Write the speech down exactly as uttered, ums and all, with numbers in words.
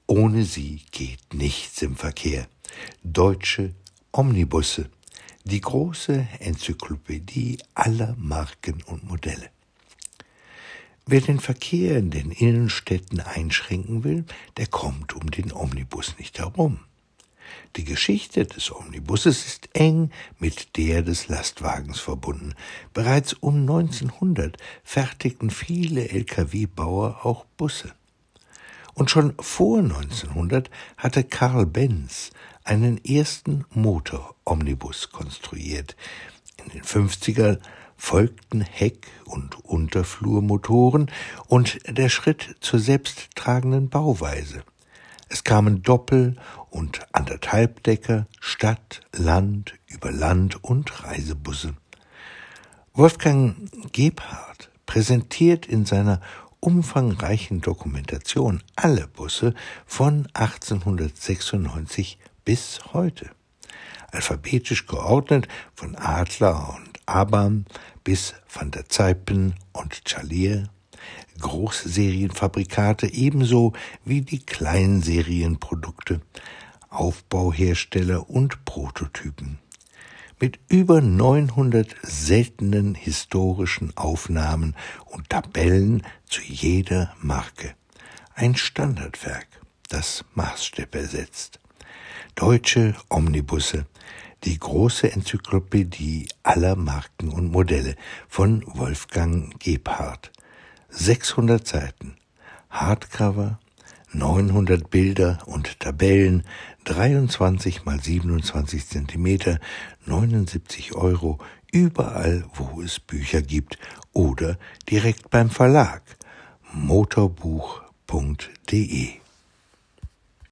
Ohne sie geht nichts im Verkehr. Deutsche Omnibusse, die große Enzyklopädie aller Marken und Modelle. Wer den Verkehr in den Innenstädten einschränken will, der kommt um den Omnibus nicht herum. Die Geschichte des Omnibusses ist eng mit der des Lastwagens verbunden. Bereits um neunzehnhundert fertigten viele L K W-Bauer auch Busse. Und schon vor neunzehnhundert hatte Karl Benz einen ersten Motor-Omnibus konstruiert. In den fünfzigern folgten Heck- und Unterflurmotoren und der Schritt zur selbsttragenden Bauweise. Es kamen Doppel- und Anderthalbdecker, Stadt, Land, über Land und Reisebusse. Wolfgang Gebhardt präsentiert in seiner umfangreichen Dokumentation alle Busse von achtzehnhundertsechsundneunzig bis heute. Alphabetisch geordnet von Adler und Abam bis Van der Zijpen und Chalier, Großserienfabrikate ebenso wie die Kleinserienprodukte, Aufbauhersteller und Prototypen. Mit über neunhundert seltenen historischen Aufnahmen und Tabellen zu jeder Marke. Ein Standardwerk, das Maßstäbe setzt. Deutsche Omnibusse, die große Enzyklopädie aller Marken und Modelle von Wolfgang Gebhardt. sechshundert Seiten, Hardcover, neunhundert Bilder und Tabellen, dreiundzwanzig mal siebenundzwanzig Zentimeter, neunundsiebzig Euro, überall, wo es Bücher gibt oder direkt beim Verlag motorbuch punkt de.